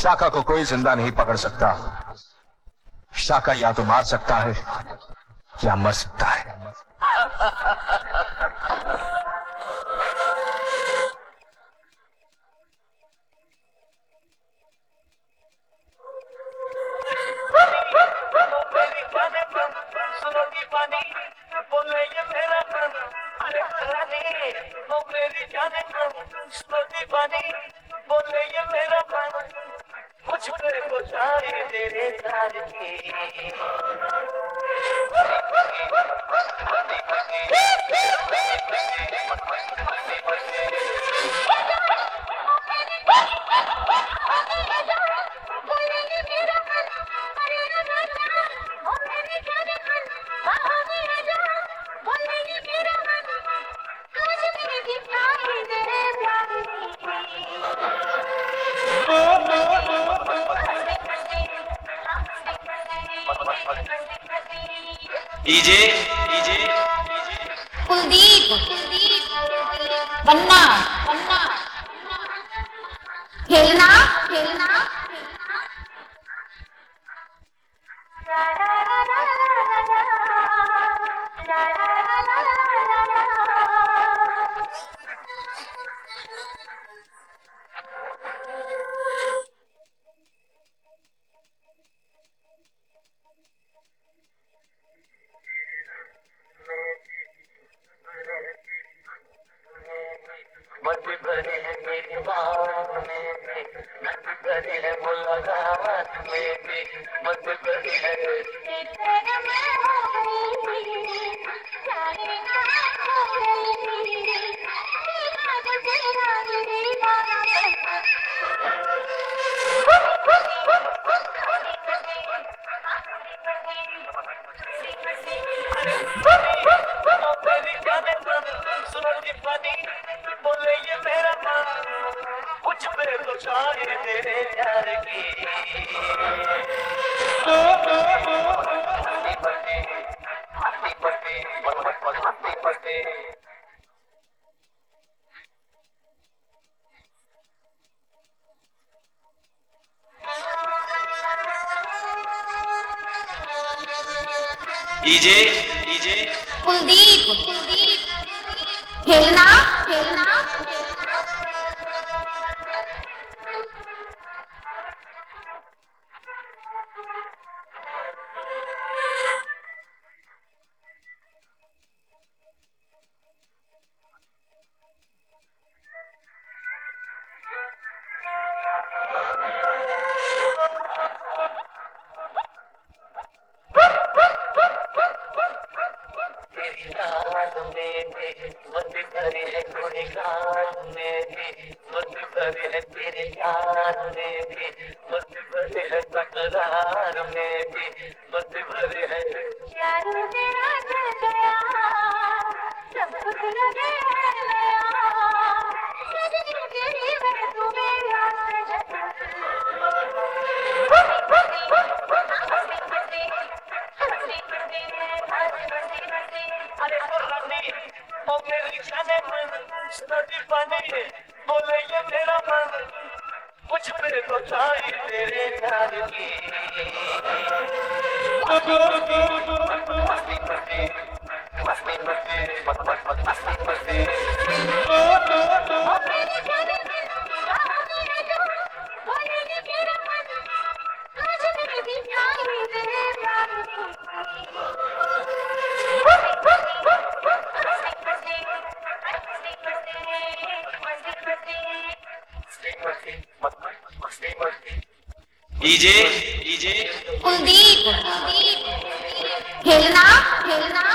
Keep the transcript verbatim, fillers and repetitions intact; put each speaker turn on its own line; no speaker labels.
शाका को कोई जिंदा नहीं पकड़ सकता। शाका या तो मार सकता है या मर सकता है।
डीजे डीजे
कुलदीप बन्ना बन्ना खेलना खेलना
मत भरी है मेरी बात में भी, मत भरी है मुलाकात में भी, मत भरी है बोले ये मेरा मन कुछ पे तो शायद तेरे प्यार की हंसती पड़ती हंसती पड़ती हंसती पड़ती
डीजे डीजे
कुलदीप खेलना खेलना
मत करे है थोड़े कान में भी, मत करे है तेरे यार में भी, मत भरे है तकरार में भी, मत भरे है
प्यार तेरा जल गया सब कुछ लगे है नया सजनी तेरी मैं तुम्हें याद सजना
अरे तो रानी ओ मेरी जाने मन नदी पानी बोले ये मेरा मन कुछ पे तो चाहिए तेरे प्यार की मस्ती मस्ती मस्ती मस्ती मस्ती मस्ती
डीजे डीजे
कुलदीप खेलना खेलना